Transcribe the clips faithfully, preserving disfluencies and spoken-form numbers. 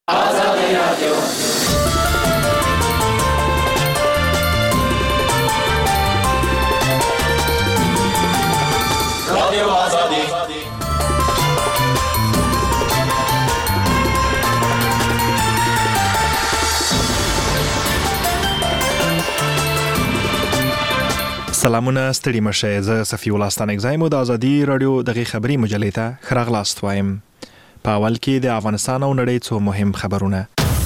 آزادی رادیو رادیو آزادی سلامونه ستړي مشه. زه صفي الله ستانک زایم د آزادی رادیو دغه خبری مجلې ته خراغلاست وایم. په اول کې د افغانستان او نړۍ څو مهم خبرونه.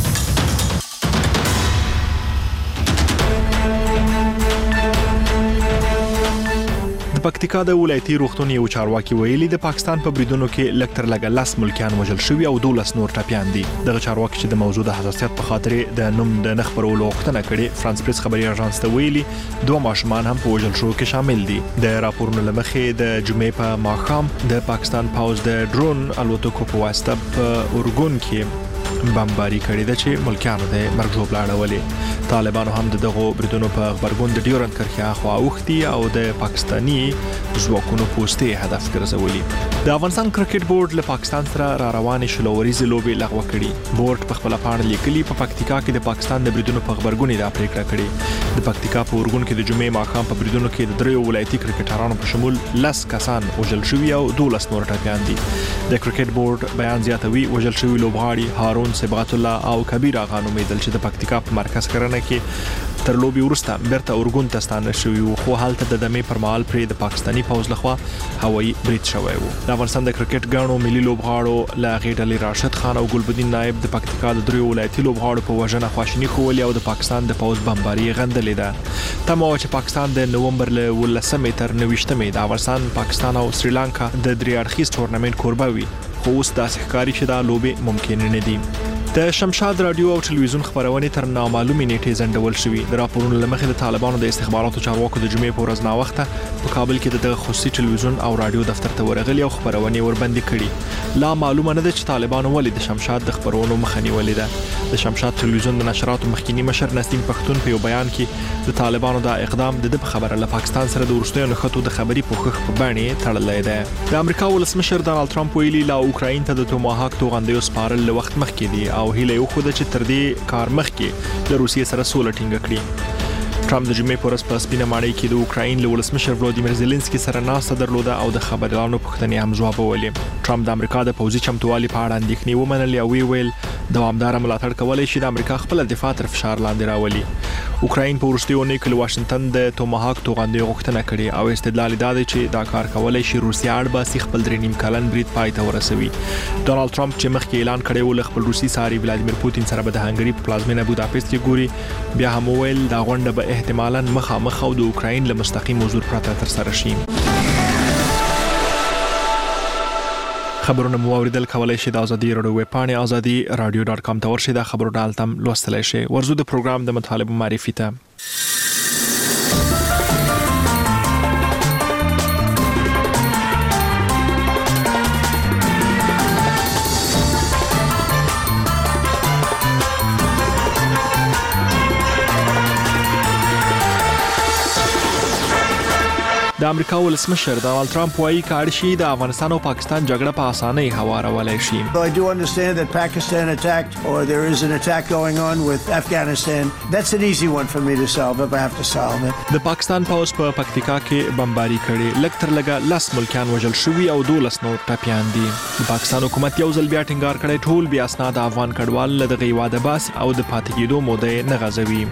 د پکتیکا د ولایتي روغتون یو چارواکي ویلي د پاکستان په بریدونو کې لږ تر لږه لس ملکیان وژل شوي او دولس نور ټپیان دي. دغه چارواکي چې د موضوع د حساسیت په خاطر د نوم د نه خپرولو غوښتنه کړې، فرانس پریس خبري اژانس ته ویلي دوه ماشومان هم په وژل شو کې شامل دي. د راپورونو لمخې د جمعې په ماښام د پاکستان پوځ د ډرون الوتکو په واسطه په اورګون کې بمباری کړې ده چې ملکیانو د مرګ ژوبله اړولې. طالبانو هم دغه بریدونو په غبرګون د ډیورنډ کرښې اخوا اوښتي او د پاکستاني ځواکونو پوستې هدف ګرځولي. د افغانستان کرکټ بورډ له پاکستان سره را روانې شلوریزې لوبې لغوه کړې. بورډ په خپل پاڼه لیکلي په پکتیکا کې د پاکستان د بریدونو په غبرګون دا پریکړه کړې. د پکتیکا په اورګون کې د جمعې ماښام په بریدونو کې د دریو ولایتي کرکټرانو په شمول لس کسان وژل شوي او دولس نور ټپیان دي. د کرکټ بورډ بیان زیاتوي وژل شوي لوبغاړي هارون صبغت الله او کبیر اغا نومیدل چې د پکتیکا په مرکز کرنه کې تر لوبي ورسته بیرته اورګون ته ستانه شوی وو، خو حالت د دمه پر مهال پر د پاکستانی پوځ لخوا هوایي برید شوی وو. د افغانستان د کرکټ غاڼو ملي لوبغاړو لا غیډلې راشد خان او ګلبدین نائب د پکتیکا د دریو ولایتي لوبغاړو په وژنه خواشینی خوولې او د پاکستان د پوځ بمباری غندلې ده. تمه چې پاکستان د نومبر ل ولسمې تر نوښتمې د افغانستان، پاکستان او سریلانکا د درې اړخیز تورنمنت کوربه وي، خو اوس د ښکاری چې دا لوبې ممکن نه دي. د شمشاد رادیو او ټلویزیون خبرونه تر نامعلومې نیټې ځنډول شوې. د راپورونو لمخې د طالبانو د استخباراتو چارواکو د جمعې په ورځ ناوخته په کابل کې د خصوصي ټلویزیون او رادیو دفتر ته ورغلي او خبرونه وربندې کړي. لا معلومه نه ده چې طالبانو ولې د شمشاد د خبرونو مخه نیولې ده. د شمشاد ټلویزیون د نشراتو مخکینی مشر نسیم پښتون په یو بیان کې د طالبانو د اقدام د خبره له پاکستان سره د ورستیو نښتو د خبري پوښښ په باندې تړلې ده. د امریکا ولسمشر ډانلډ ټرمپ ویلي لا اوکراین ته د توماهاک توغندیو سپارل له وخت مخکې دي او هیله یو خو د تر دې کار مخکې د روسیې سره سوله ټینګه کړې. ټرمپ د جمعې په ورځ په سپینه ماڼۍ کې د اوکراین له ولسمشر ولادیمیر زيلنسکي سره ناسته درلوده او د خبريالانو پوښتنې هم ځوابولې. ټرمپ د امریکا د پوځي چمتووالي په اړه اندېښنې ومنلې او ویل دوامدار ملاتړ کولای شي د امریکا خپل دفاع تر فشار لاندې راولي. اوکراین په وروستیو نه کې واشنگټن د توماهاک توغندیو غوښتنه کړې او استدلال دا دی چې دا کار کولای شي روسیا اړباسي خپل درې نیم کلن برید پای ته ورسوي. ډونالد ټرمپ چې مخکې اعلان کړی و ل خپل روسي ساري ولادیمیر پوتین سره به د هنګري په پلازمینه بوداپست کې ګوري، بیا هم ویل دا غونډه به احتمالاً مخامخ او د اوکراین له مستقیم حضور پرته تر سره شي. خبرونه مو اوریدل کولای شي د ازادي رادیو ویب پاڼه ازادي رادیو ډاټ کام ته ورشي. د خبرو ډالتم لوستلای شي. ورزو د پروګرام د مطالبه معرفي ته. د امریکا ولسمشر ډانلډ ټرمپ وايي کار شي د افغانستان او پاکستان جګړه په اسانۍ هوارولای شي. I do understand that Pakistan attacked or there is an attack going on with Afghanistan. That's an easy one for me to solve if I have to solve it. د پاکستان پوځ په پکتیکا کې بمباری کړي، لږ تر لږه لس ملکیان وژل شوي او دولس نور ټپیان دي. د پاکستان حکومت یو ځل بیا ټینګار کړی ټول بیا اسناد افغان کډوال له دغه واده باس او د پاتې کېدو موده نه غځوي.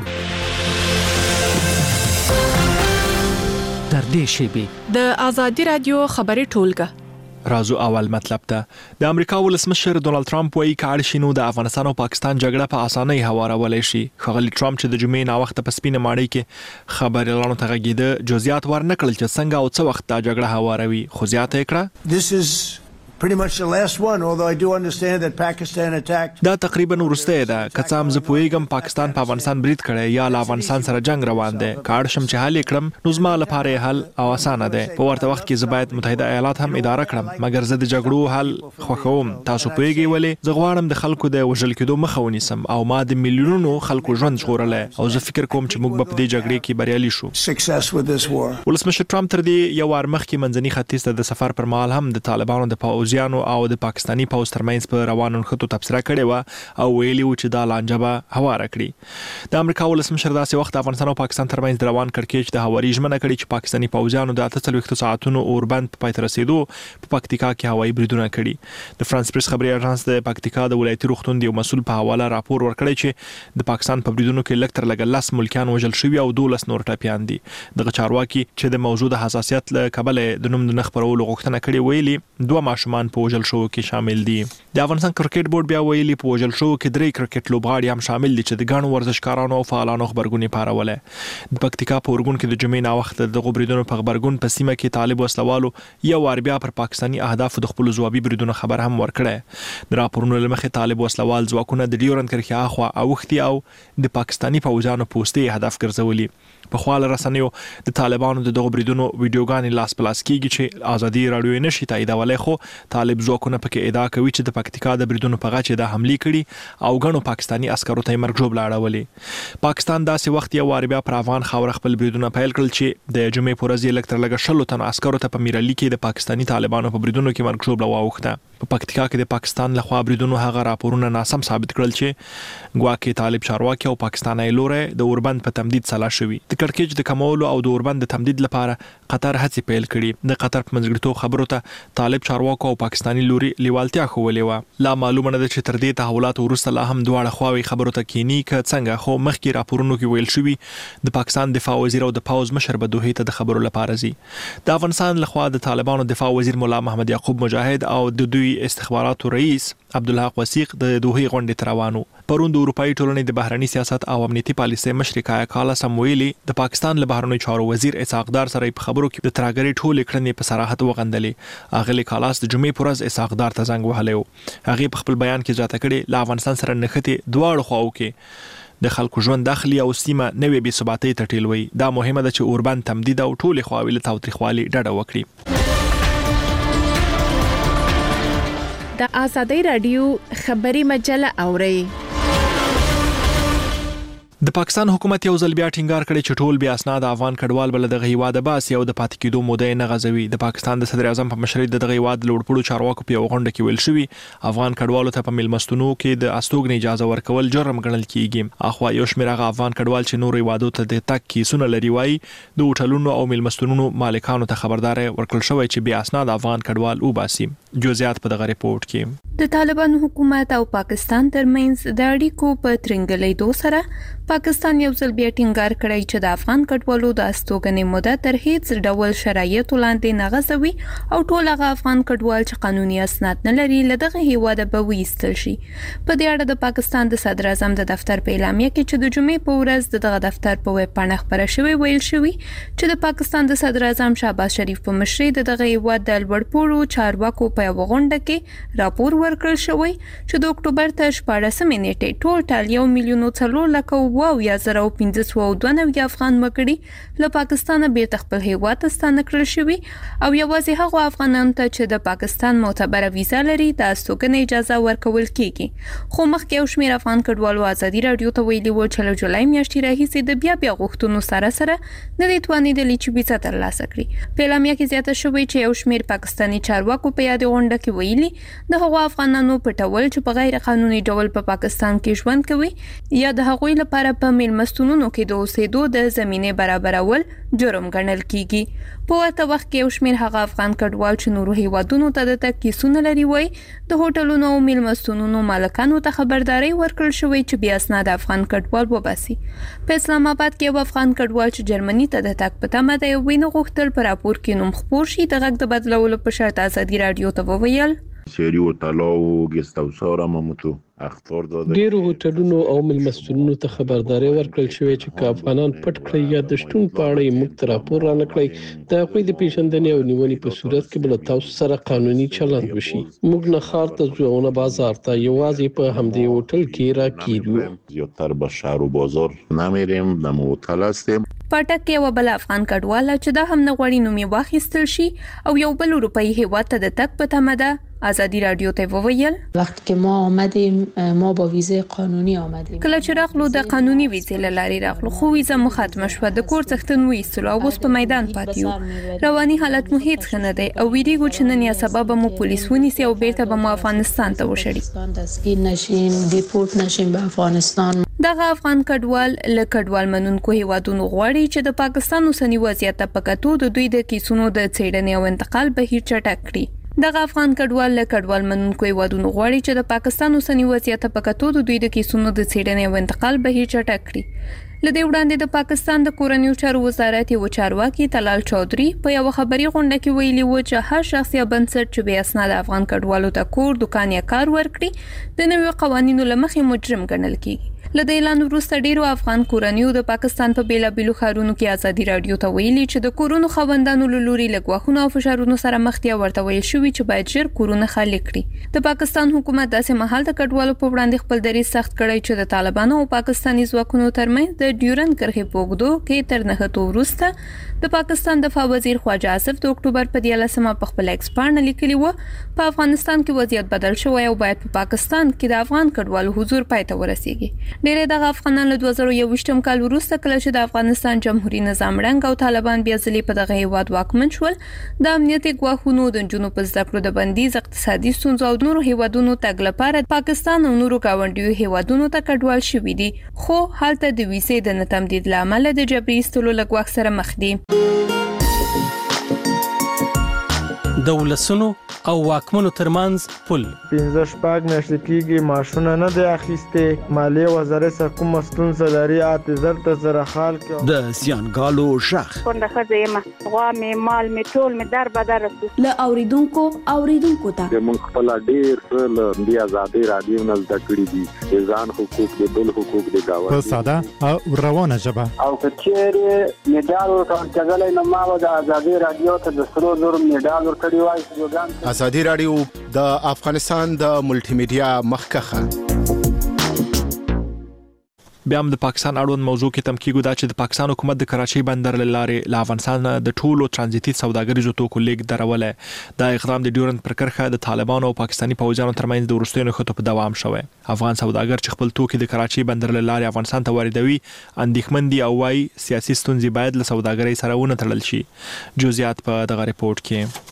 در دې شیبې د آزادي رادیو خبري ټولګه رازو اول مطلب ته. د امریکا ولسمشر ډونالډ ټرمپ وايي کار شینو د افغانستان او پاکستان جګړه په اسانۍ هوارولای شي. خغلی ټرمپ چې د جمعې نا وخت په سپینه ماڼۍ کې خبريالانو ته غږیده جزئیات ورنکړل چې څنګه او څه وخت دا جګړه هواروي، خو زیاته کړه This is pretty much the last one, although I do understand that Pakistan attacked. دا تقریبا ورسته ده. که څه هم زه پوهیږم پاکستان په افغانستان برید کړی یا له افغانستان سره جنگ روان دی، کار شم چې حل کړم نو زما لپاره حل او اسانه ده. په ورته وخت کې زه باید متحده ایالات هم اداره کړم، مګر زه د جګړو حل خوښوم. تاسو پوهیږئ ولې؟ زه غواړم د خلکو د وژل کېدو مخه ونیسم او ما د میلیونونو خلکو ژوند ژغورلی او زه فکر کوم چې موږ به په دې جګړې کې بریالي شو. Success with this war. ولسمشر ټرمپ تر دې یو وار مخکې منځني ختیځ ته د سفر پر مهال هم د طالبانو د پوځي پوځیانو او د پاکستاني پوځ ترمنځ په روانو نښتو تبصره کړې و او ویلي و چې دا لانجه به هواره کړي. د امریکا ولسمشر داسې وخت افغانستان او پاکستان ترمنځ د روان کړکېچ د هواري ژمنه کړې چې پاکستاني پوځیانو د اته څلوېښتو ساعتونو اوربند په پای ته رسېدو په پکتیکا کې هوایي بریدونه کړي. د فرانس پریس خبري اژانس د پکتیکا د ولایتي روغتون د یو مسؤل په حواله راپور ورکړی چې د پاکستان په بریدونو کې لږ تر لږه لس ملکیان وژل شوي او دولس نور ټپیان دي. دغه چارواکي چې د موضوع د حساسیت له کبله د نوم نه خبرولو غوښتنه کړې ویلي دوه ماشومان په وژل شوو کې شامل دي. د افغانستان کرکټ بورډ بیا ویلي په وژل شوو کې درې کرکټ لوبغاړي هم شامل دي چې د ګڼو ورزشکارانو او فعالانو خبرګونې پاروله. د پکتیکا په اورګون کې د جمعې نا وخت د غبرګونونو په خبرګون په سیمه کې طالب وسلوالو یو وار بیا پر پاکستاني اهداف د خپل ځوابي بریدونو خبر هم ورکړه. د راپورونو لمخې طالب وسلوال ځواکونه د ډیورند کرښې اخوا اوختي او د پاکستاني پوځیانو پوستې هدف ګرځولي. په خواله رسنیو د طالبانو د دغه بریدونو ویډیوګانې لاس پلاس کیږي چې ازادي رادیو نشي تاییدولای، خو طالب ځواکونه پکې ادعا کوي چې د پکتیکا د بریدونو په غاچې د حملې کړي او غنو پاکستاني عسکرو ته مرګ جوړ لاړولې. پاکستان داسې وخت یو وار بیا پر افغان خاور خپل بریدونه پیل کړل چې د جمعې په ورځ یې لکتر لګه شلو تن عسکرو ته په میرالي کې د پاکستاني طالبانو په بریدونو کې مرګ جوړ واوښته. په پکتیکا کې د پاکستان لخوا بریدونو هغه راپورونه ناسم ثابت کړل چې ګواکې طالب چارواکي او پاکستاني لوري د اوربند په تمدید سلا شوی. د کړکېچ د کمولو او د اوربند د تمدید لپاره قطر هڅې پیل کړي. د قطر په منځګړیتوب خبرو ته طالب چارواکو او پاکستاني لوري لیوالتیا ښولې وه. لا معلومه نه ده چې تر دې تحولاتو وروسته لا هم دواړه خواوې خبرو ته کینی که څنګه، خو مخکې راپورونو کې ویل شوي د پاکستان دفاع وزیر او د پوځ مشر به دوحې ته د خبرو لپاره ځي. د افغانستان لخوا د طالبانو دفاع وزیر مولا محمد یعقوب مجاهد او د دوی استخباراتو رئیس عبدالحق وثیق د دوحې غونډې ته روانو. پرون د اروپایي ټولنې د بهرني سیاست او امنیتي پالیسۍ مشر کایا کالاس هم ویلي د پاکستان له بهرنیو چارو وزیر اسحاقدار سره په خبرو کې د ترهګرۍ ټولې کړنې په صراحت وغندلې. اغلې کالاس د جمعې په ورځ اسحاقدار ته زنګ وهلی و. هغې په خپل بیان کې زیاته کړې له افغانستان سره نښتې دواړو خواو کې د خلکو ژوند داخلي او سیمه نوې بې ثباتۍ ته ټیلوي. دا مهمه ده چې اوربند تمدید او ټولې خواوې له تاوتریخوالي ډډه وکړي. د آزادۍ رادیو خبري مجله اوري. د پاکستان حکومت یو ځل بیا ټینګار کړی چې ټول بیا اسناد افغان کډوال بل دغه هیواد باسي او د پاتې کېدو موده نه غځوي. د پاکستان د صدر اعظم په مشرۍ د دغه هیواد لوړپوړو چارواکو په یو غونډه کې ویل شوی افغان کډوالو ته په میلمستونو کې د استوګنې اجازه ورکول جرم ګڼل کیږي. اخوا یو شمېر هغه افغان کډوال چې نور هیوادو ته د تګ کیسونه لري وایي د هوټلونو او میلمستونونو مالکانو ته خبرداري ورکړل شوی چې بیا اسناد افغان کډوال وباسي. جزئیات په دغه ریپورت کې. د طالبان حکومت او پاکستان ترمنځ د اړیکو په ترنګلېدو سره پاکستان یو ځل بیا ټینګار کړی چې د افغان کډوالو د استوګنې موده تر هیڅ ډول شرایطو لاندې نه غځوي او ټول هغه افغان کډوال چې قانوني اسناد نه لري له دغه هیواده به وایستل شي. په دې اړه د پاکستان د صدر اعظم د دفتر په اعلامیه کې چې د جمعې په ورځ د دغه دفتر په ویب پاڼه خبره شوې ویل شوی چې د پاکستان د صدر اعظم شهباز شریف په مشرۍ د دغه هیواد د لوړپوړو چارواکو په یوه غونډه کې راپور ورکړل شوی چې د اکتوبر تر شپاړسمې نیټې ټول یو میلیون څلور لکه اووه اویا زره پنځه سوه دوه نوي افغان وګړي له پاکستانه بیرته خپل هیواد ته ستانه کړل شوي او یوازې هغو افغانانو ته چې د پاکستان معتبره ویزا لري د استوګنې اجازه ورکول کیږي. خو مخکې یو شمېر افغان کډوالو ازادي راډیو ته ویلي وو چې له جولای میاشتې راهیسې د بیا بیا غوښتنو سره سره نه دي توانېدلي چې ویزا ترلاسه کړي. په اعلامیه کې زیاته شوې چې یو شمېر پاکستاني چارواکو په یادې غونډه کې ویلي د هغو افغانانو پټول چې په غیر قانوني ډول په پاکستان کې ژوند کوي یا د هغوی لپاره په میلمستونونو کې د اوسېدو د زمینې برابرول جرم ګڼل کیږي. په ورته وخت کې یو شمېر هغه افغان کډوال چې نورو هیوادونو ته د تګ کیسونه لري وایي د هوټلونو او میلمستونونو مالکانو ته خبرداري ورکړل شوې چې بیا اسناد افغان کډوال وباسي. په اسلام آباد کې یو افغان کډوال چې جرمني ته د تګ په تمه دی وینه غوښتل په راپور کې نوم خپور شي د غږ د بدلولو په شرط ازادي راډیو ته وویل سری هوټل او ګست هاوس ممتو اختار داده ډیرو هوټلونو او ملمستونونو ته خبرداري ورکړل شوې چې که افغانان پټ کړی یا د شتون په اړه یې موږ ته راپور را نکړي د هغوی د پیژندنې او نیونې په صورت کې به له تاسو سره قانوني چلند وشي. موږ نه ښار ته ځو او نه بازار ته، یوازې په همدې هوټل کې راکېږو. زیاتر به شهر و بازار نمیریم، د هوټل هستیم. پټک کې یو بل افغان کډواله چې دا هم نه غواړي نوم یې واخیستل شي او یو بل اروپایي هیواد ته د تګ په تمه ده ازادي رادیو ته وویل وخت که ما آمدیم ما با ویزه قانوني آمدیم. کله چې راغلو د قانوني ویزې لارې راغلو خو ویزه مو ختم شوه د کور څښتن وېستلو او اوس په میدان پاتې یو. رواني حالت مو هیڅ ښه نه دی او ویریږو چې نن یا سبا به مو پولیس ونیسي او بیرته به مو افغانستان ته وشړي. دستگیر نشیم دیپورت نشیم به افغانستان. دغه افغان کډوال له کډوال منونکو هیوادونو غواړي چې د پاکستان اوسنی وضعیت په کتو د دوی د کیسونو د څېړنې او انتقال بهیر چټک کړي. دغه افغان کډوال له کډوال منونکو هیوادونو غواړي چې د پاکستان اوسنی وضعیت په کتو د دوی د کیسونو د څېړنې او انتقال بهیر چټک کړي. لدې وړاندې د پاکستان د کورنیو چارو وزارت یو چارواکي طلال چودري په یو خبري غونډه کې ویلي و چې هر شخص یا بنسټ چې به اسناد افغان کډوالو ته کور دکان یا کار ورکړي د نوي قوانینو لمخې مجرم ګڼل کیږي. لدې اعلان وروسته ډیرو افغان کورنیو د پاکستان په بیلابیلو ښارونو کې ازادي رادیو ته ویلي چې د کورونو خوندانو له لوري له ګواښونو او فشارونو سره مخ دي ورته ویل شوی چې باید ژر کورونه خالي کړي. د پاکستان حکومت داسې مهال د کډوالو په وړاندې خپل دریځ سخت کړی چې د طالبانو او پاکستاني ځواکونو ترمنځ د ډیورن کرښې په اوږدو کې تر نهټو وروسته د پاکستان دفاع وزیر خواجه آصف د اکتوبر په دیارلسمه په خپل ایکس پاڼه لیکلی و په افغانستان کې وضعیت بدل شوی او باید په پاکستان کې د افغان کډوالو حضور پای ته ورسیږي. ډېر دغه افغانان له دوه زره یوویشتم کال وروسته کله چې د افغانستان جمهوریت نظام ړنګ او طالبان بیا ځلې په دغه هیواد واکمن شول د امنیتي ګواښونو د نجونو په زده کړو د بندیز اقتصادي ستونزو او نورو هیوادونو تګ لپاره پاکستان او نورو گاونډیو هیوادونو ته کډوال شوي دي خو هلته د ویزې د نه تمدید له امله د جبري ایستلو له ګواښ سره مخ دي. د ولسونو او واکمنو ترمنځ پل پنځه شپږ میاشتې کېږي معاشونه نه دی اخیستې. مالیې وزارت سره کومه ستونزه لري اته زر ته زره خال کې د زیانګالو شخ څنګه ښځه یم غوا مې مال مې ټول مې در بدر له اوریدونکو اوریدونکو ته موږ خپل ډیر څه له دې ازادي رادیو نه زده کړي دي ځان حقوق د بل حقوق د گاونډي په ساده او روانه ژبه او کچېره میډال ورکړل نو ما د ازادي رادیو ته د سرو زر میډال ورکړی وای. ازادي رادیو د افغانستان د ملټي میډیا مخکخه. بیا هم د پاکستان اړوند موضوع کې تم کېږو دا چې د پاکستان حکومت د کراچۍ بندر له لارې له افغانستان د ټولو ترانزیتي سوداګریزو توکو لیږد درولې. دا اقدام د ډیورن پر کرښه د طالبانو او پاکستاني پوځیانو ترمنځ د وروستیو نښتو په دوام شوی. افغان سوداګر چې خپل توکي د کراچۍ بندر له لارې افغانستان ته واردوي اندېښمن دي او وايي سیاسي ستونزې باید له سوداګرۍ سره ونه تړل شي. جزئیات په دغه ریپورت کې.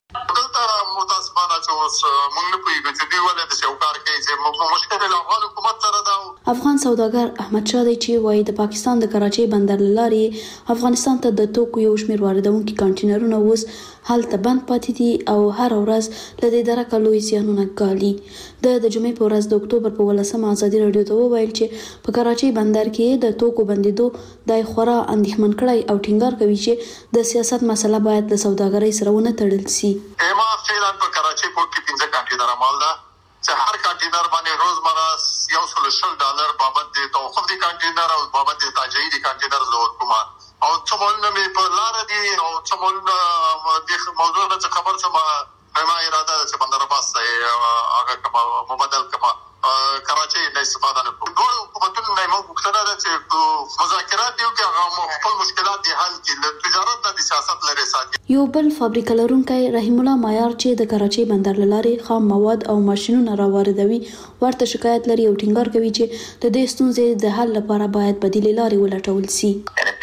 افغان سوداګر احمد شاه دی چې وایي د پاکستان د کراچۍ بندر لارې افغانستان ته د توکو یو شمېر واردونکي کانټینرونه اوس هلته بند پاتې دي او هر ورځ له دې درکه لوی زیانونه ګالي. د د جمعې په ورځ د اکتوبر په ولسمه ازادي رادیو ته وویل چې په کراچۍ بندر کې د توکو بندیدو د خورا اندېښمن کړی او ټینګار کوي چې د سیاست مسله باید د سوداګرۍ سره ونه تړل شي. ما فعلا په کراچۍ پورت کې پنځه کانټینر مال ده چې هر کانټینر باندې روزمره یو سل شل ډالر بابت د توقف دي کانټینر او بابت د تاجري دي کانټینر زور کوم او څه مولونه مې په لار دي او څه مولونه د موضوع نه خبر څه ما اراده چې بندر عباس هغه کما مبادل کما کراچۍ نه استفاده نه کوي. ټول حکومتونو نه موږ وکړه دا چې مذاکرات دیو کې هغه خپل مشکلات دي حل کړي د تجارت د سیاست لري ساتي. یو بل فابریکه لرونکی رحیم الله معیار چې د کراچۍ بندر لارې خام مواد او ماشینونه راوړدوي ورته شکایت لري او ټینګار کوي چې د دې ستونزې د حل لپاره باید بدیل لارې ولټول شي.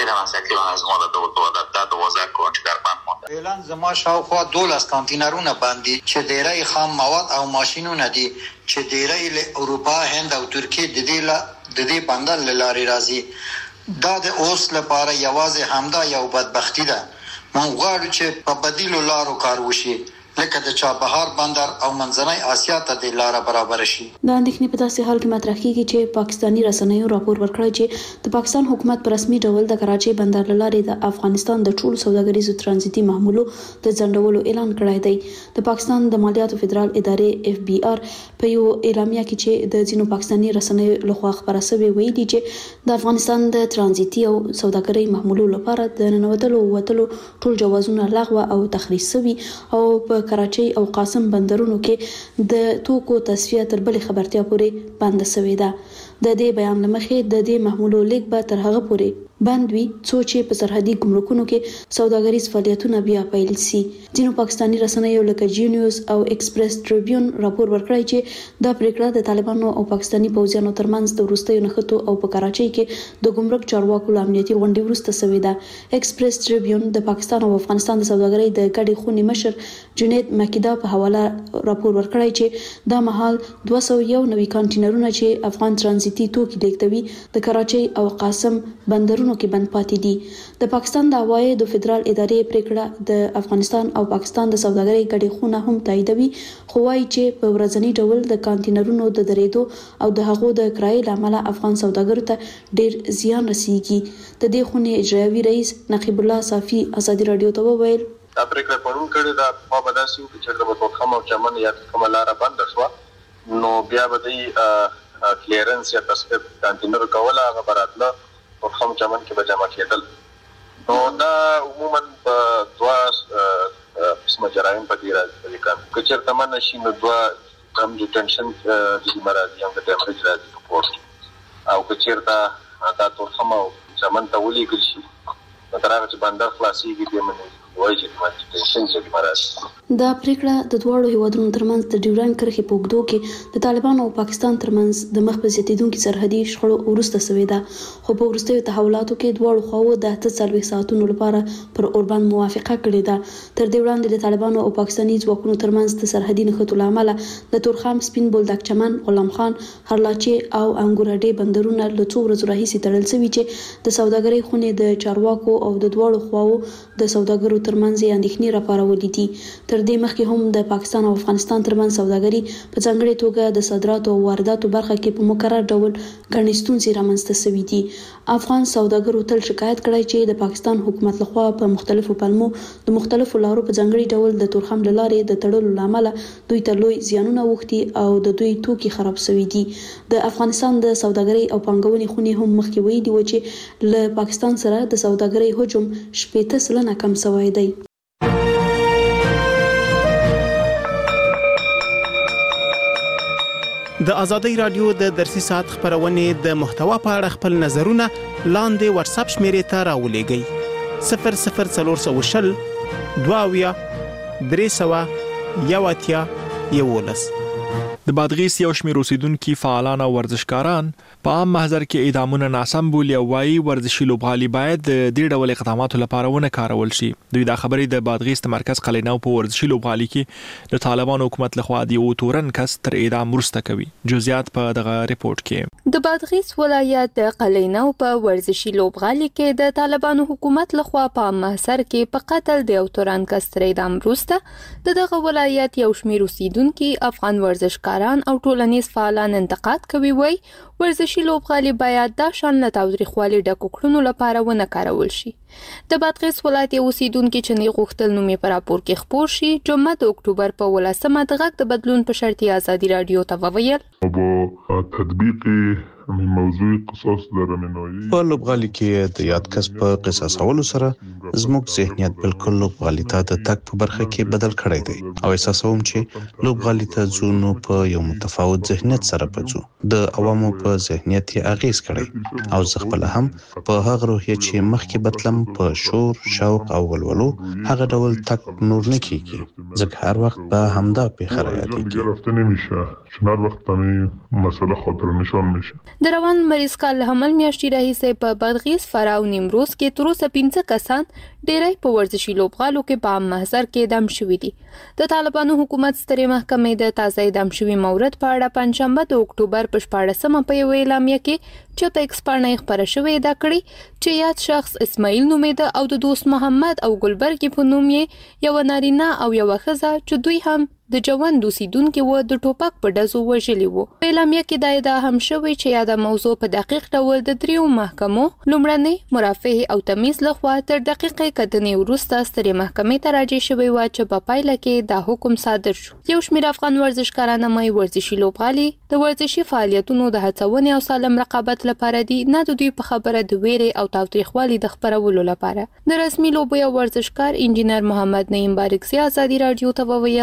اعلان زما شاوخوا دولس کانټینرونه باندې چې ډیری خام مواد او ماشینونه دي چې ډیری له اروپا هند او ترکیه د دې له د دې بندر لارې راځي. دا د اوس لپاره یوازې همدا یو بدبختی ده. مونږ غواړو چې په بدیلو لارو کار وشي لکه د چابهار بندر او منځنۍ اسیا ته د لار برابر شي. د اندېښنې په داسې حال کې مطرح کیږي چې پاکستاني رسنیو راپور ورکړی چې د پاکستان حکومت په رسمي ډول د کراچۍ بندر لارې د افغانستان د ټولو سوداګریزو ترانزیتي محمولو د ځنډولو اعلان کړی دی. د پاکستان د مالیاتو فدرال ادارې اف بي آر په یو اعلامیه کې چې د ځینو پاکستاني رسنیو لخوا خبره شوې ویلي چې د افغانستان د ترانزیتي او سوداګرۍ محمولو لپاره د ننوتلو او وتلو ټول جوازونه لغوه او تخریب شوي او په کراچۍ او قاسم بندرونو کې د توکو تصفیه تر بلې خبرتیا پورې بند شوې ده. د دې بیان لمخې د دې محمولو لیک به تر هغه پورې بند وي څو چې په سرحدي ګمرکونو کې سوداګریز فعالیتونه بیا پیل شي. ځینو پاکستاني رسنیو لکه جی نیوز او ایکسپریس ټریبیون راپور ورکړی چې دا پریکړه د طالبانو او پاکستاني پوځیانو ترمنځ د وروستیو نښتو او په کراچۍ کې د ګمرک چارواکو له امنیتي غونډې وروسته شوې ده. ایکسپریس ټریبیون د پاکستان او افغانستان د سوداګرۍ د ګډې خونې مشر جنید مکیدا په حواله راپور ورکړی چې دا مهال دوه سوه یو نوي کانټینرونه چې افغان ترانزیتي توکي لیږدوي د کراچۍ او قاسم بندرونو کې بند پاتې دي. د پاکستان د عوایدو فدرال ادارې پریکړه د افغانستان او پاکستان د سوداګرۍ ګډې خونه هم تاییدوي، خو وايي چې په ورځنی ډول د کانټینرونو د درېدو او د هغو د کرایې له امله افغان سوداګرو ته ډیر زیان رسیږي. د دې خونې اجرایوي رئیس نقیب الله صافي ازادي رادیو ته وویل دا پریکړه پرون کړې ده په بداسي او چې د وټوخم او چمن یا کومه لار بند شو نو بیا به د کلیرنس یا تصفیه کانټینر کوله هغه براتله وټوخم چمن کې به جمع کېدل. نو دا عموما په دوا قسمه جرایم په دې راځي چې چېرته من شي نو دوا کم ډیټنشن د مرادي هم د ډیمریج راځي په پورت او که چېرته دا وټوخم او چمن ته ولېږل شي نو تر هغه چې بندر خلاصېږي بیا منې وایي چې د ډیټنشن ځای مرادي. دا پریکړه د دواړو هیوادونو ترمنځ د ډیورنډ کرښې په اوږدو کې د طالبانو او پاکستان ترمنځ د مخ په زیاتېدونکي سرحدي شخړو وروسته شوې ده، خو په وروستیو تحولاتو کې دواړو خواوو د اته څلوېښت ساعتونو لپاره پر اوربند موافقه کړې ده. تر دې وړاندې د طالبانو او پاکستاني ځواکونو ترمنځ د سرحدي نښتو له امله د تورخم، سپین بولدک چمن، غلام خان، هرلاچې او انګورهډې بندرونه له څو ورځو راهیسې تړل شوي چې د سوداګرۍ خونې د چارواکو او د دواړو خواوو د سوداګرو ترمنځ یې اندېښنې راپارولې دي. تر دې مخکې هم د پاکستان او افغانستان ترمنځ سوداګري په ځانګړې توګه د صادراتو او وارداتو برخه کې په مکرر ډول ګڼې ستونزې رامنځته شوې دي. افغان سوداګرو تل شکایت کړی چې د پاکستان حکومت لخوا په مختلفو پلمو د مختلفو لارو په ځانګړي ډول د تورخم له لارې د تړلو له امله دوی ته لوی زیانونه اوښتي او د دوی توکي خراب شوي دي. د افغانستان د سوداګرۍ او پانګونې خونې هم مخکې ویلي وو چې له پاکستان سره د سوداګرۍ حجم شپېته سلنه کم شوی دی. د ازادي رادیو د درسي ساعت خبرونه د محتوا په اړه خپل نظرونه لاندې واتس اپ شمیرې ته راولېږئ صفر صفر څلور شل دوه درې سوه یو اتیا یولس. د بادغیس یو شمېر اوسیدونکو فعالان او ورزشکاران په عام محضر کې اعدامونه ناسم بولي او وايي ورزشي لوبغالي باید د دې ډول اقداماتو لپاره ونه کارول شي. دوی دا خبرې د بادغیس د مرکز قلینو په ورزشي لوبغالي کې د طالبانو حکومت لخوا د یو تورن کس تر اعدام وروسته کوي. جزئیات په دغه ریپورت کې. د بادغیس ولایت د قلینو په ورزشي لوبغالي کې د طالبانو حکومت لخوا په عام محضر کې په قتل د یو تورن کس تر اعدام وروسته د دغه ولایت یو شمېر اوسیدونکو افغان ورزشکاران او ټولنیز فعالان انتقاد کوي وای ورزشي لوبغالي باید د شان له تاوتریخوالي ډکو کړنو لپاره ونه کارول شي. د بادغیس ولایت اوسیدونکو چې نه غوښتل نومې پر راپور کې خبر شي جمعه د اکتوبر په ولسمه د غږ د بدلون په شرطي ازادي رادیو ته وویل با تطبیق موضوع قصاص درمنوي په لوبغالي کې د یاد کس په قصاصولو سره زموږ ذهنیت بالکل لوبغالي ته د تک په برخه کې بدل کړی دی او احساسوم چې لوبغالي ته ځو په یو متفاوت ذهنیت سره پځو د عوامو په ذهنیت یې اغیز کړی او زه خپل هم په هغه روحیه چې مخکې بتلم په شور شوق او ولولو هغه ډول تک نور نه کیږي ځکه هر وخت به همدا پیښه راځي گرفته نمیشه چون هر وقت همین مسئله خاطر نشان میشه. د روان مریض کال حمل میاشتې راهیسې په بادغیس، فراه او نیمروز کې تر اوسه پنځه کسان ډېری په ورزشي لوبغالو کې په عام محضر کې اعدام شوي دي. د طالبانو حکومت سترې محکمې د تازه اعدام شوي مورد په اړه پنځشنبه د اکتوبر په شپاړسمه په یوه اعلامیه کې چې په ایکس باندې خبره شوې ده کړې چې یاد شخص اسماعیل نومېده او د دوست محمد او ګلبرګ په نوم یې یو نارینه او یو ښځه چې دوی هم د جوان دوسیدونکو و د ټوپک په ډزو وژلي وو. په اعلامیه کې دا ادعا هم شوې چې یاده موضوع په دقیق ډول د دریو محکمو لومړنۍ مرافعه او تمیز لخوا تر دقیقې کتنې وروسته سترې محکمې ته راجع شوې و چې په پایله کې دا حکم صادر شو. یو شمېر افغان ورزشکاران مې ورزشي لوبغالي د ورزشي فعالیتونو د هڅونې او سالم رقابت لپاره دي، نه د دوی په خبره د ویرې او تاوتریخوالي د خبرولو لپاره. د رسمي لوبو یو ورزشکار انجینر محمد نعیم بارکزی ازادي رادیو ته وویل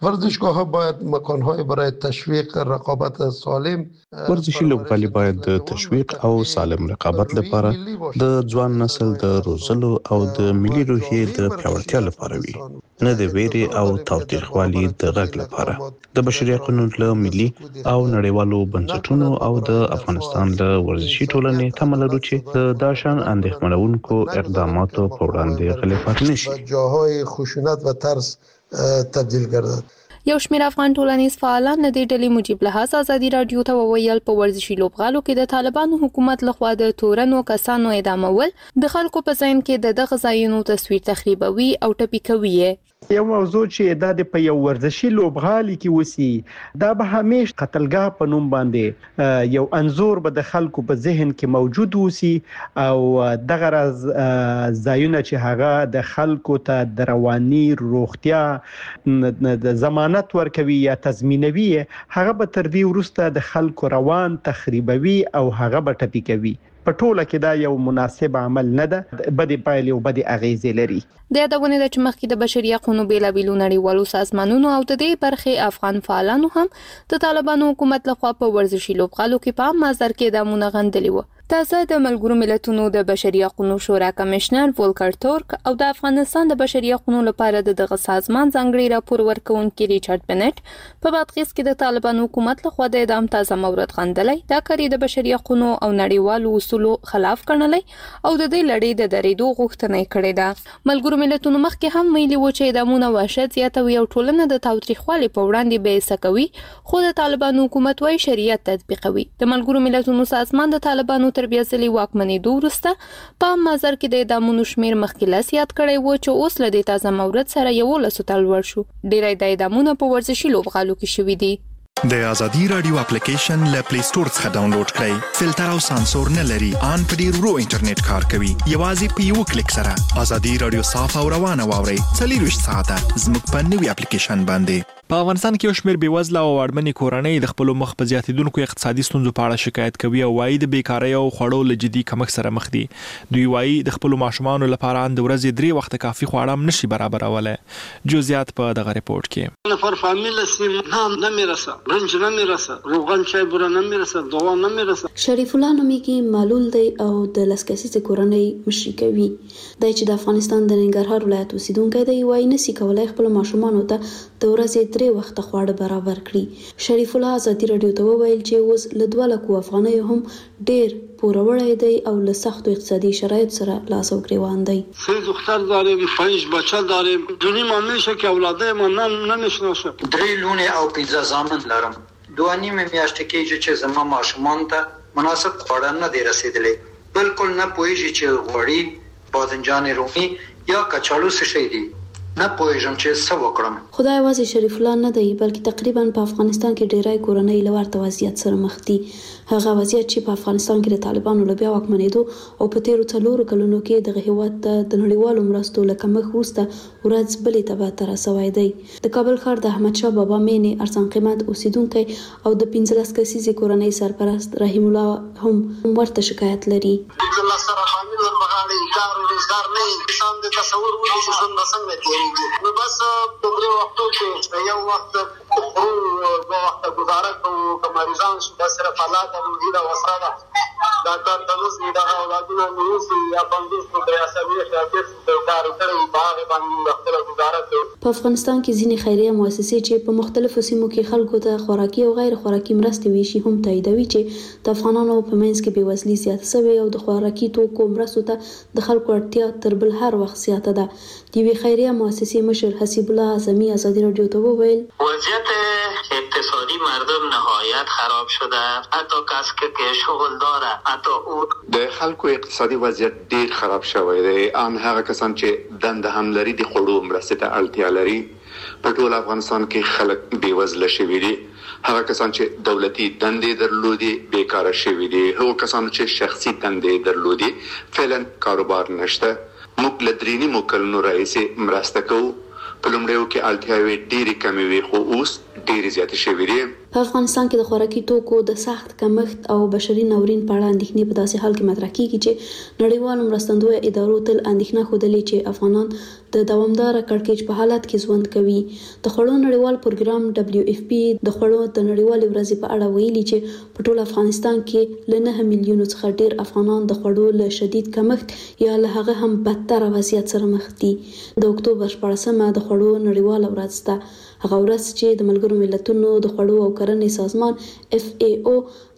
ورزشگاه‌ها باید مکان‌های برای تشویق رقابت سالم ورزشي لوبغالي باید د تشویق او سالم رقابت لپاره د ځوان نسل د روزلو او د ملي روحیې د پیاوړتیا لپاره وي، نه د ویري او تاوتریخوالي د غږ لپاره. د بشري حقوقو له ملي او نړیوالو بنسټونو او د افغانستان له ورزشي ټولنې تمه لرو چې د داشان اندېښمنونکو اقداماتو په وړاندې غلي پاتې نشي. جاهای خشونت و ترس تبدیل گردد. یو شمېر افغان ټولنیز فعالان د دې ډلې مجیب لحاظ ازادي رادیو ته وویل په ورزشي لوبغالو کې د طالبانو حکومت لخوا د تورنو کسانو اعدامول د خلکو په ذهن کې د دغه ځایونو تصویر تخریبوي او ټپي کوي. یو موضوع چې دا د په یو ورزشي لوبغالي کې وسی دا به همیش قتلګاه په نوم باندې یو انزور به د خلکو په ذهن کې موجود وسی او دغه راز ځایونه چې هغه د خلکو ته د رواني روغتیا د ضمانت ورکوي یا تضمینوي، هغه به تر دې وروسته د خلکو روان تخریبوي او هغه به ټپي کوي. په ټوله کې دا یو مناسب عمل نه ده، بدې پایلې او بدې اغیزې لري. د یادونه د چمخکې د بشري حقوقو بیلابیلو نړیوالو سازمانونو او د دې برخې افغان فعالانو هم د طالبانو حکومت لخوا په ورزشي لوبغالو کې په عام مزر کې دمونه غندلي وو. تازه د ملګرو ملتونو د بشري حقوقو شورا کمشنر وولکر تورک او د افغانستان د بشري حقوقو لپاره د دغه سازمان ځانګړي راپور ورکونکي ریچارډ بنټ په بادغیس کې د طالبانو حکومت لخوا د اعدام تازه مورد غندلای، دا کاری د بشري حقوقو او نړیوالو اصولو خلاف ګڼلای او د دې لړۍ د درېدو غوښتنه کړې ده. ملګرو ملتونو مخکې هم ویلي و چې اعدامونه وحشت زیاتوي او ټولنه د تاوتریخوالي په وړاندې بېسه کوي، خو د طالبانو حکومت وايي شریعت تطبیقوي. د ملګرو ملتونو سازمان د طالبانو تر بیا ځلې واکمنېدو وروسته په مازر کې د اعدامونو شمېر مخکې لاس یاد کړی و چې اوس له دې تازه مورد سره یولسو ته لوړ شو. ډېری د اعدامونه په ورزشي لوبغالو کې شوي دي. د ازادي رادیو اپلیکیشن له پلی سٹور څخه ډاونلوډ کړئ. فلټر او سانسور نه لري، ان په ډیر ورو انټرنیټ کار کوي. یوازې په یو کلیک سره ازادي رادیو صاف او روانه واورئ. څلور ساعته زموږ په نوي اپلیکیشن باندې. په افغانستان کې یو شمېر بېوزله او اړمنې کورنۍ د خپلو مخ په زیاتېدونکو اقتصادي ستونزو په اړه شکایت کوي او وایي د بیکارۍ او خوړو له جدي کمښت سره مخ دي. دوی وایي د خپلو ماشومانو لپاره د ورځې درې وخته کافي خواړه هم نشي برابرولی. جزئیات په دغه ریپورت کې. نفر فامیل اسم نام نمیرسه، برنج نمیرسه، روغن چای بوره نمیرسه، دوا نمیرسه. شریف الله نومیږي معلول دی او د لسکسیزه کورنۍ مشري کوي. دای چې د افغانستان د ننګرهار ولایت اوسیدونکی دی، وایي نسی کولای خپل ماشومانو ته د ورځې درې وخته خواړه برابر کړي. شریف الله ازادي رادیو ته وویل چې اوس له دوه لکو افغانیو هم ډېر پوروړی دی او له سختو اقتصادي شرایط سره لاس او گریوان دی. سه دختر داریم، پنج بچه داریم، دونی ما میشه که اولاده ما نمیشناسه. درې لونه او پنځه زامن لرم. دوه نیمه میاشتې کېږي چې زما ماشومان ته مناسب خواړه نه دی رسیدلی. بالکل نه پوهیږي چې غوړي، بادنجان رومي یا کچالو څه شی دي. نه پوهیږم چې څه وکړم. خدای یوازې شریف الله نه دی بلکې تقریبا په افغانستان کې ډیری کورنۍ له ورته وضعیت سره مخ دي. هغه وضعیت چې په افغانستان کې د طالبانو له بیا واکمنېدو او په تیرو څلورو کلونو کې دغه هیواد ته د نړیوالو مرستو له کمښت وروسته ورځ بلې ته به ترسوی دی. د کابل ښار د احمدشاه بابا مینې ارزان قیمت اوسیدونکی او د پنځلس کسیزې کورنۍ سرپرست رحیم الله هم ورته شکایت لري. انسان د تصور ولې چې څنګه څنګه تیریږي. نو بس په دې وختو کې یو وخت خو دوه وخت گزاره کوو که مریضان شو بس صرف الله ته موجوده وسره ده. ډاکټر ته اوس دغه اولادونه مې اوسي یا پنځوس فوټه یا څلوېښت یا دېرش فوټه کار کړی په هغې باندې خپله ګزاره کوو. په افغانستان کې ځینې خیریه مؤسسې چې په مختلفو سیمو کې خلکو ته خوراکي او غیر خوراکي مرستې ویشي هم تاییدوي چې د افغانانو په منځ کې بېوزلي زیاته شوې او د خوراکي توکو مرستو ته د خلکو اړتیا تر بل هر وخت زیاته ده. د یوې خیریه مؤسسې مشر حسیب الله اعظمي ازادي رادیو ته وویل وضعیت اقتصادی مردم نهایت خراب شده، حتی کسی که شغل داره، حتی او د خلکو اقتصادي وضعیت ډیر خراب شوی دی. ان هغه کسان چې دنده هم لري د خوړو مرستې ته اړتیا لري. په ټول افغانستان کې خلک بېوزله شوي دي. هغه کسان چې دولتي دندې درلودي بیکاره شوي دي. هغو کسانو چې شخصي دندې درلودي فعلا کاروبار نشته. موږ له درې نیمو کلونو راهیسې مرسته کوو. په لومړیو کې اړتیاوې ډېرې کمې وې خو اوس ډېر زیات شوې دي. په افغانستان کې د خوراکي توکو د سخت کمښت او بشري ناورین په اړه اندېښنې په داسې حال کې مطرح کیږي چې نړیوالو مرستندویه ادارو تل اندېښنه ښودلې چې افغانان د دوامداره کړکېچ په حالت کې ژوند کوي. د خوړو نړیوال پروګرام دبليو اف پی د خوړو د نړیوالې ورځې په اړه ویلي چې په ټول افغانستان کې له نه میلیونو څخه ډېر افغانان د خوړو له شدید کمښت یا له هغه هم بدتر وضعیت سره مخ دي. د اکتوبر شپاړسمه د خوړو نړیواله ورځ ده، هغه ورځ چې د ملګرو ملتونو د خوړو او کرنې سازمان اف ای او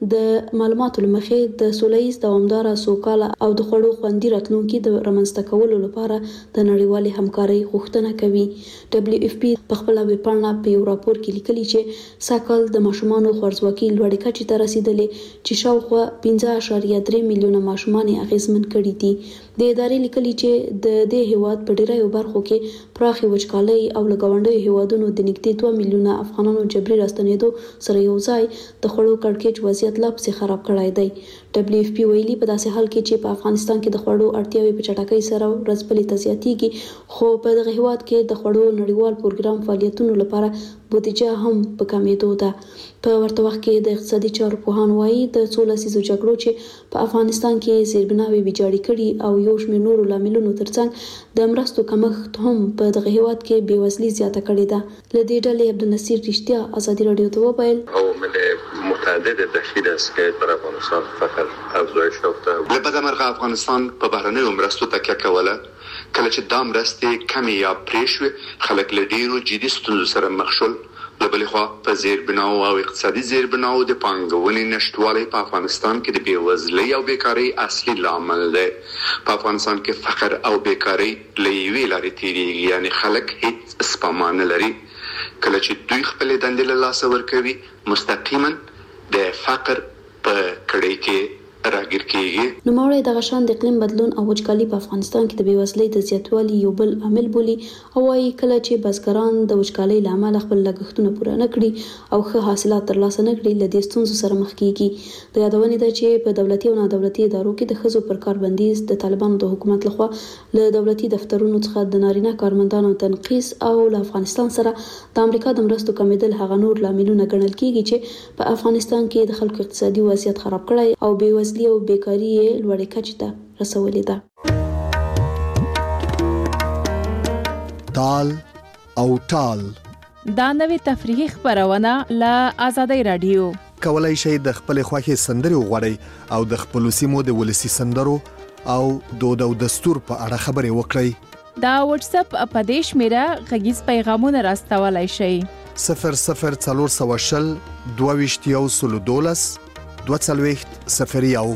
د معلوماتو لمخې د سولهییز دوامداره سوکاله او د خوړو خوندي راتلونکي د رامنځته کولو لپاره د نړیوالې همکارۍ غوښتنه کوي. دبليو اف پی په خپل ویبپاڼه په یو راپور کې لیکلي چې ساکال د ماشومانو خوارځواکي لوړې کچې ته رسیدلې چې شاوخوا پنځه اعشاریه درې میلیونه ماشومان یې اغیزمن کړي دي. د ادارې لیکلي چې د دې هیواد په ډیرو برخو کې پراخې وچکالۍ او له ګاونډیو هیوادونو د نږدې دوه میلیونه افغانانو جبري راستنېدو سره یو ځای د خوړو کړکېچ وضعیت لا پسې خراب کړی دی. دبليو اف پی ویلي په داسې حال کې چې په افغانستان کې د خوړو اړتیاوې په چټکۍ سره ورځ بلې ته زیاتېږي، خو په دغه هیواد کې د خوړو نړیوال پروګرام فعالیتونو لپاره بودیجه هم په کمیدو ده. په ورته وخت کې د اقتصادي چارو پوهان وایي د څو لسیزو جګړو چې په افغانستان کې زیربناوې ویجاړې کړي او یو شمېر نورو لاملونو ترڅنګ د مرستو کمښت هم په دغه هیواد کې بېوزلي زیاته کړې ده. له دې ډلې عبدالنصیر رښتیا ازادي راډیو ته وویل عوامل متعدد تشکیل است که بر افغانستان فقر افزایش یافته. له بده مرغه افغانستان په بهرنیو مرستو تکیه کوله. کله چې دا مرستې کمې یا پرې شوې، خلک له ډېرو جدي ستونزو سره مخ شول. له بلې خوا په زیربناو او اقتصادي زیربناو د پانګونې نشتوالی په افغانستان کې د بېوزلۍ او بیکارۍ اصلي لامل دی. په افغانستان کې فقر او بیکارۍ له یوې لارې تېرېږي، یعنې خلک هیڅ سپما نه لري. کله چې دوی خپلې دندې له لاسه ورکوي، مستقیما د فقر په کړۍ کې راګیر کیږي. نوموړی دغه شان د اقلیم بدلون او وچکالي په افغانستان کې د بېوزلۍ د زیاتوالي یو بل عامل بولي او وايي کله چې بزګران د وچکالۍ له امله خپل لګښتونه پوره نه کړي او ښه حاصلات ترلاسه نه کړي، له دې ستونزو سره مخ کیږي. د یادونې ده چې په دولتي او نادولتي ادارو کې د ښځو پر کار بندیز د طالبانو د حکومت لخوا له دولتي دفترونو څخه د نارینه کارمندانو تنقیص او له افغانستان سره د امریکا د مرستو کمیدل هغه نور لاملونه ګڼل کیږي چې په افغانستان کې د خلکو اقتصادي وضعیت خراب کړی او بېوزلي او بیکاری یې لوړې کچې ته رسولې ده. تال او ټال دا نوې تفریحي خبرونه له آزادۍ رادیو. کولای شئ د خپل خوښې سندرې وغواړئ او د خپل سیمو د ولسی سندرو او دود او دستور په اړه خبرې وکړئ. دا واتس اپ په دې شمیره غږیز پیغامونه راستولای شئ. صفر صفر څلور سوه شل دوه ویشت یو سلو دولس دوه څلوېښت صفر یو.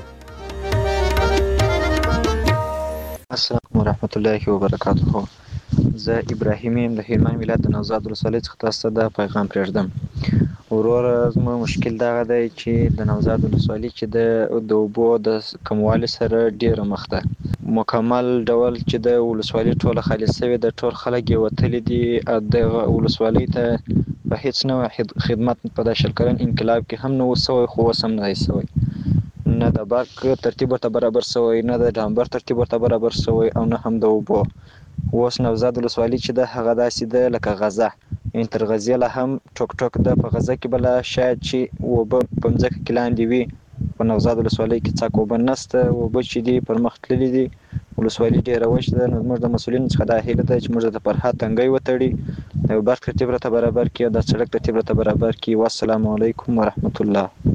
السلام ورحمت الله وبرکاته. زه ابراهیم یم د هلمند ولایت د نوزاد ولسوالۍ څخه تاسو ته دا پیغام پرېږدم. وروره زما مشکل دغه دی چې د نوزاد ولسوالۍ چې د د اوبو د کموالي سره ډېره مخ ده. مکمل ډول چې د ولسوالۍ ټوله خالي سوې ده، ټول خلک یې وتلي دي. دغه ولسوالۍ ته په هیڅ نوع خدمت په دا شل کلن انقلاب کې هم نه و سوی، خو اوس هم نه دی سوی. نه د برق ترتیب ورته برابر سوی، نه د ډامبر ترتیب ورته برابر سوی، او نه هم د اوبو. اوس نوزاد ولسوالۍ چې ده هغه داسې ده لکه غزه، یعنې تر غزې لا هم ټوک ټوک ده. په غزه کې به لا شاید چې اوبه په مځکه کې لاندې وي، په نوزاد ولسوالۍ کې څاک اوبه نشته. اوبه چې دي پر مخ تللي دي، ولسوالۍ ډېره وچ ده. نو زموږ د مسؤلینو څخه دا هیله ده چې موږ د فرهاد تنګی وتړي، د برق ترتیب راته برابر کړي او د سړک ترتیب راته برابر کړي. والسلام علیکم ورحمت الله.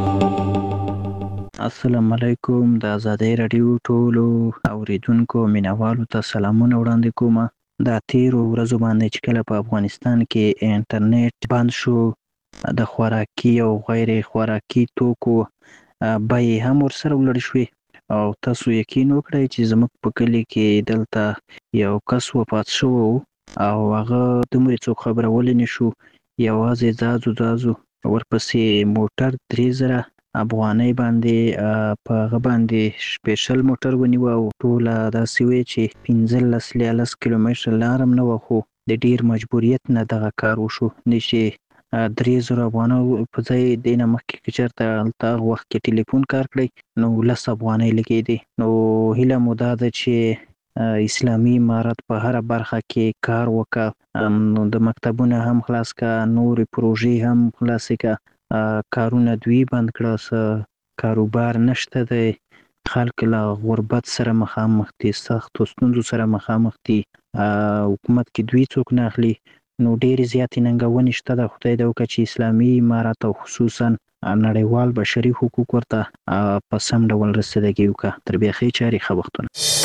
السلام علیکم. د آزادۍ راډیو ټولو اوریدونکو مینوالو ته سلامونه وړاندې کوم. دا تیرو ورځو باندې چې کله په افغانستان کې انټرنیټ بند شو، د خوراکي او غیر خوراکي توکو بیې هم ورسره ولړې شوې او تاسو یقین وکړئ چې زموږ په کلي کې دلته یو کس وفات شوی و او هغه دومره څوک خبرولی نه شو. یوازې ځازو ځازو ورپسې موټر درې زره افغانۍ باندې په هغه باندې سپیشل موټر ونیوه او ټوله داسې وې چې پنځلس لیالس کیلومتره لار هم نه وه، خو د ډېر مجبوریت نه دغه کار وشو. نه چې درې زره افغانۍ په ځای دې نه مخکې که چېرته هلته هغه وخت کې ټلیفون کار کړی نو لس افغانۍ لګېدې. نو هیله مو دا ده چې اسلامي امارت په هر برخه کې کار وکړه، نو د مکتبونه هم خلاص کا، نورې پروژې هم خلاصې کا، کارونه دوی بند کړه، کاروبار نشته دی، خلک له غربت سره مخامخ دي، سختو ستونزو سره مخامخ دي، حکومت کې دوی څوک نه اخلي، نو ډېرې زیاتې ننګونې شته ده. خدای دې وکړه چې اسلامي امارت او خصوصا نړیوال بشري حقوق ورته په سم ډول رسیدګي وکړه. تر بیا ښې چارې، ښه وختونه.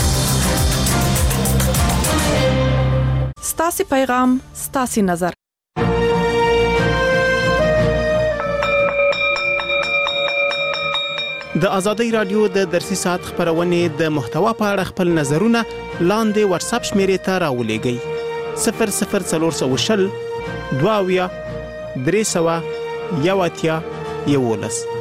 ستاسې پیغام ستاسې نظر. د ازادۍ رادیو د درسي ساعت خبرونه د محتوا په اړه خپل نظرونه لاندې واتس اپ شمیرې ته راولېږئ. صفر صفر څلور شل دوه اویا درې سوه یو اتیا یولس.